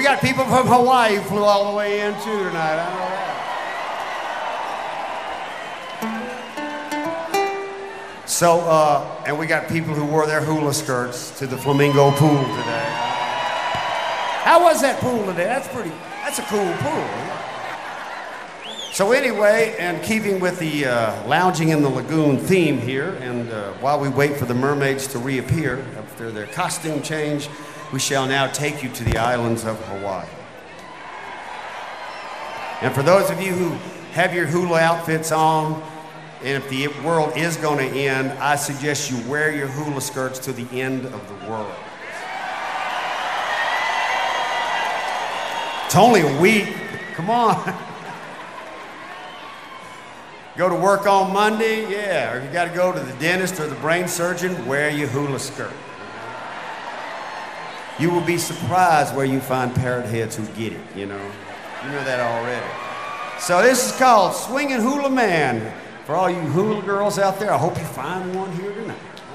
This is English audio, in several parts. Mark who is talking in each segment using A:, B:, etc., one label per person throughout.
A: got people from Hawaii who flew all the way in too tonight. I know that. So, and we got people who wore their hula skirts to the Flamingo pool today. How was that pool today? That's a cool pool. So anyway, and keeping with the lounging in the lagoon theme here, and while we wait for the mermaids to reappear after their costume change, we shall now take you to the islands of Hawaii. And for those of you who have your hula outfits on, and if the world is going to end, I suggest you wear your hula skirts to the end of the world. It's only a week. Come on. Go to work on Monday, yeah. Or if you got to go to the dentist or the brain surgeon, wear your hula skirt. You will be surprised where you find parrot heads who get it, you know. You know that already. So this is called Swingin' Hula Man. For all you hula girls out there, I hope you find one here tonight.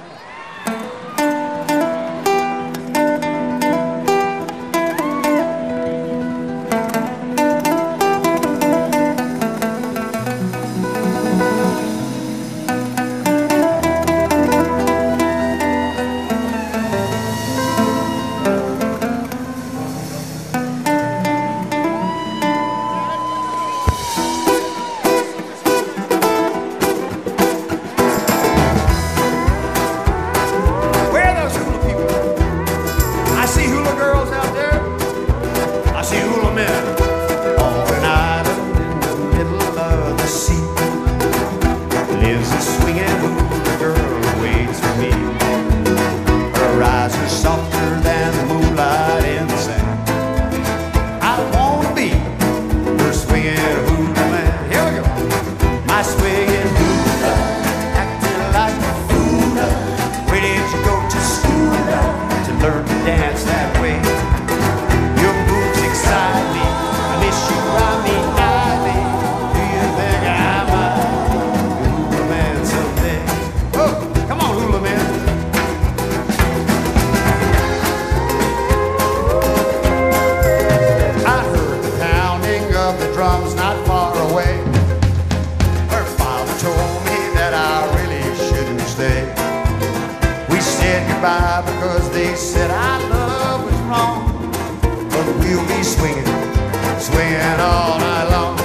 A: Because they said our love was wrong, but we'll be swinging, swinging all night long.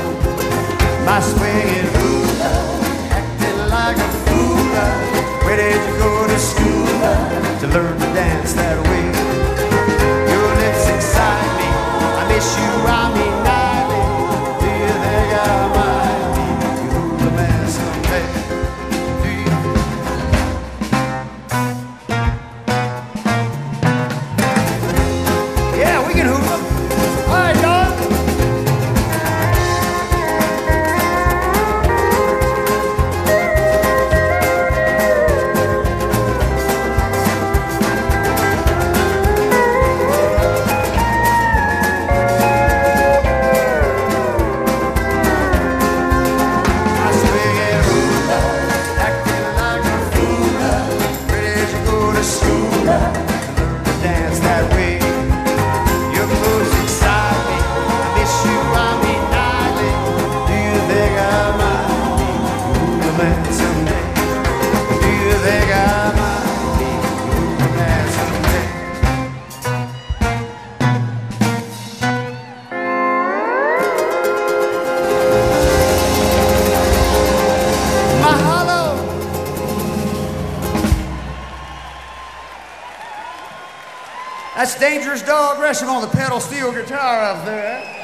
A: My swinging hula, acting like a fool. Where did you go to school to learn to dance that way? Your lips excite me, I miss you, I mean nightly. Do you think I might be your hula man someday? That's Dangerous Dog resting on the pedal steel guitar up there.